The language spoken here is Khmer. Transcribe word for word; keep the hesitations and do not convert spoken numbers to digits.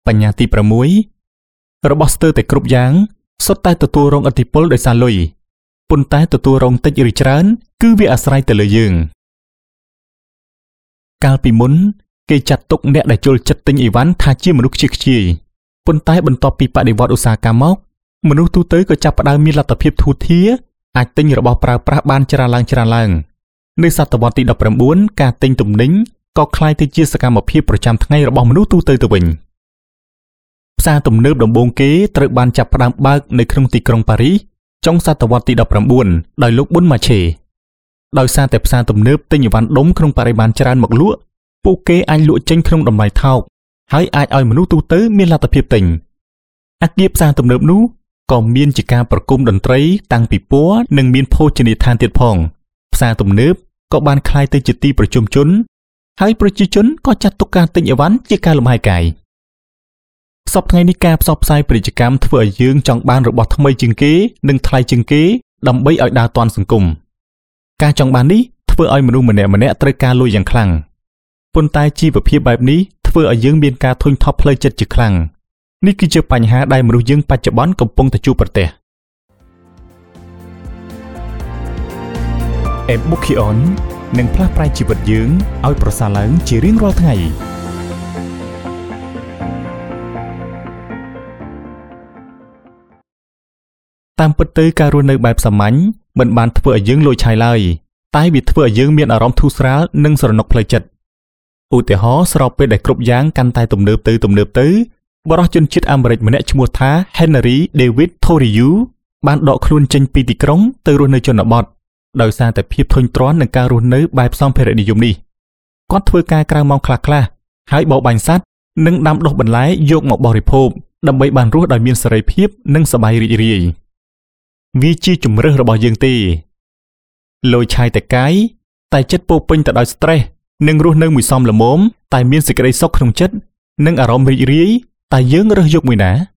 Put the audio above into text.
បញ្ញាទីប្រាំមួយរបស់ស្ទើរតែគ្រប់យ៉ាងសុទ្ធតែទទួលរងឥទ្ធិពលដោយសារលុយប៉ុន្តែទទួលរងតិចឬច្រើនគឺវាអាស្រ័យទៅលើយើងកាលពីមុនគេចាត់ទុកអ្នកដែលចូលចិត្តទិញអីវ៉ាន់ថាជាមនុស្សខ្ជិះខ្ជាយប៉ុន្តែបន្ទាប់ពីបដិវត្តឧស្សាហកម្មមកមនុស្សទូទៅក៏ចាប់ផ្ដើមមានលទ្ធភាពធូរធារអាចទិញរបស់ប្រើប្រាស់បានច្រើនឡើងច្រើនឡើងនៅសតវត្សទីដប់ប្រាំបួនការទិញទំនិញក៏ក្លាយទៅជាសកម្មភាពប្រចាំថ្ងៃរបស់មនុស្សទូទៅទៅវិញផ្សារទំនើបដំបូងគេត្រូវបានចាប់ផ្ដើមបើកនៅក្នុងទីក្រុងប៉ារីសចុងសតវត្សទីដប់ប្រាំបួនដោយលោកប៊ុនម៉ាឆេដោយសារតែផ្សារទំនើបទិញអីវ៉ាន់ដុំក្នុងបរិមាណច្រើនមកលក់ពួកគេអាចលក់ចេញក្នុងតម្លៃថោកហើយអាចឲ្យមនុស្សទូទៅមានលទ្ធភាពទិញអគារផ្សារទំនើបនោះក៏មានជាការប្រគំតន្ត្រីតាំងពីពណ៌និងមានភោជនីយដ្ឋានទៀតផងផ្សារទំនើបក៏បានក្លាយទៅជាទីប្រជុំជនហើយប្រជាជនក៏ចាត់ទុកការទិញអីវ៉ាន់ជាការលំហែកាយសប្តាហ៍ថ្ងៃនេះការផ្សព្វផ្សាយពាណិជ្ជកម្មធ្វើឲ្យយើងចង់បានរបស់ថ្មីជាងគេនិងថ្លៃជាងគេដើម្បីឲ្យដើរទាន់សង្គមការចង់បាននេះធ្វើឲ្យមនុស្សម្នាក់ម្នាក់ត្រូវការលុយយ៉ាងខ្លាំងប៉ុន្តែជីវភាពបែបនេះធ្វើឲ្យយើងមានការធុញថប់ផ្លូវចិត្តជាខ្លាំងនេះគឺជាបញ្ហាដែលមនុស្សយើងបច្ចុប្បន្នកំពុងតែជួបប្រទះ Ebookyon នឹងផ្លាស់ប្រែជីវិតយើងឲ្យប្រសើរឡើងជារៀងរាល់ថ្ងៃតាមពិតទៅការរស់នៅបែបសាមញ្ញមិនបានធ្វើឲ្យយើងលួចឆាយឡើយតែវាធ្វើឲ្យយើងមានអារម្មណ៍ធូរស្រាលនិងស្រណុកផ្លូវចិត្តឧទាហរណ៍ស្របពេលដែលគ្រប់យ៉ាងកាន់តែទំនើបទៅទំនើបទៅបរិសុទ្ធជនជាតិអាមេរិកម្នាក់ឈ្មោះថា Henry David Thoreau បានដកខ្លួនចេញពីទីក្រុងទៅរស់នៅជនបទដោយសារតែភាពធុញទ្រាន់នឹងការរស់នៅបែបសម្ភារៈនិយមនេះគាត់ធ្វើការក្រៅម៉ោងខ្លះៗហើយបរបាញ់សត្វនិងដាំដុះបន្លែយកមកបរិភោគដើម្បីបានរស់ដោយមានសេរីភាពនិងសប្បាយរីករាយវាជាជំរើសរបស់យើងទេលុយឆាយតែកាយតែចិត្តពោពេញទៅដោយ stress និងរស់នៅមួយសមល្មមតែមានសេចក្តីសុខក្នុងចិត្តនិងអារម្មណ៍រីករាយតែយើងរើសយកមួយណា